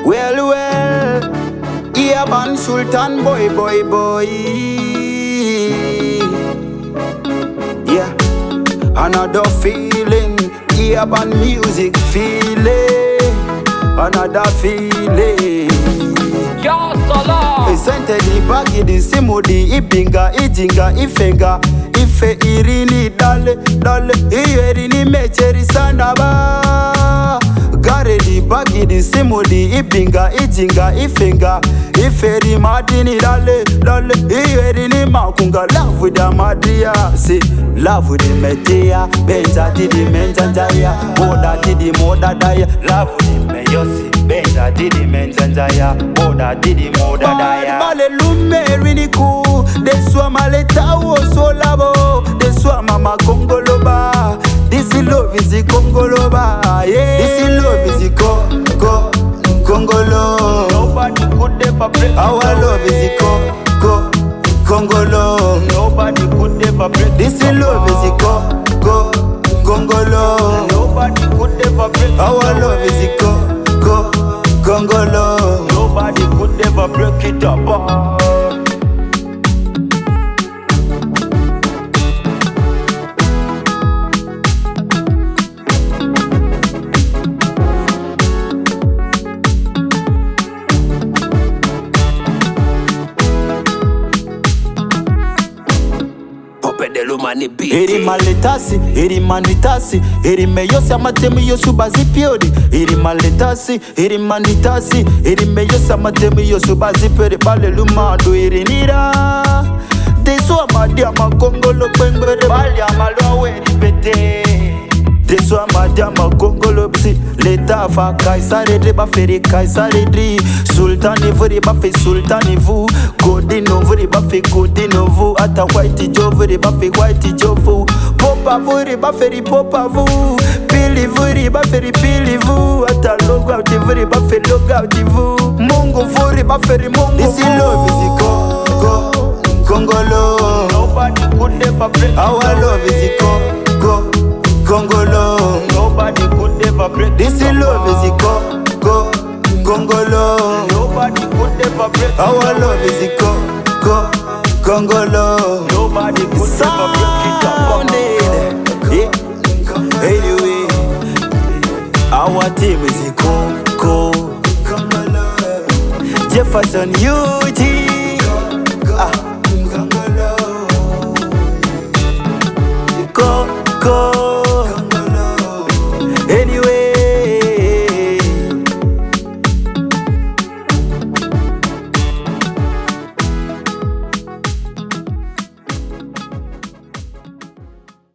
Well, Iyaban Sultan boy. Yeah, another feeling, Iyaban music feeling, another feeling. Yo, Solo. Esente di bagi di simudi, ibinga, ijinga, ifenga, ife irini dale, iyerini mecheri sana ba. Gare di bagi di simudi, ibinga, ijinga, ifenga, iferi madini dale, iyerini makunga. Love with the madria, see, love with the metia, benza didi menjanjaya, moda didi moda daya, love with the meyosi, benza didi menjanjaya, moda didi moda daya. Male lume riniku, deswa maleta wo so labo, deswa mama kongoloba. This love is the Congoloba, yeah. This love is the Congolo. Nobody could ever break. Our love is the Congolo. Nobody could ever break. This love is the Congolo. Nobody could ever break. Our love is the Congolo. Nobody could ever break it up. Eri maletasi, eri manitasi, eri meyosi amatemu yosubazi piodi. Eri maletasi, eri manitasi, eri meyosi amatemu yosubazi piodi. Bale lumado eri nira. Deso amadi amakongolo pengere. Bale amalo weri pete. Deso amadi amakongolo psi. Leta fa kaisare de baferi kaisare dri. Sultani vuri bafe sultani vu. Godino vuri bafe godino vu. Ata white jo vuri bafe white jo vu. Popa vuri baferi popa vu. Pili vuri baferi pili vu. Ata log out vuri bafe log out vu. Mungu vuri baferi mungu. This love is the Congolo. Nobody could ever break. Our love is the Congolo. Nobody could ever break. This love is the Congolo. Nobody could ever break. Our love is the Congolo. Nobody could ever break it up. Yeah. Anyway, our team is the Congolo. Jefferson UG. Go.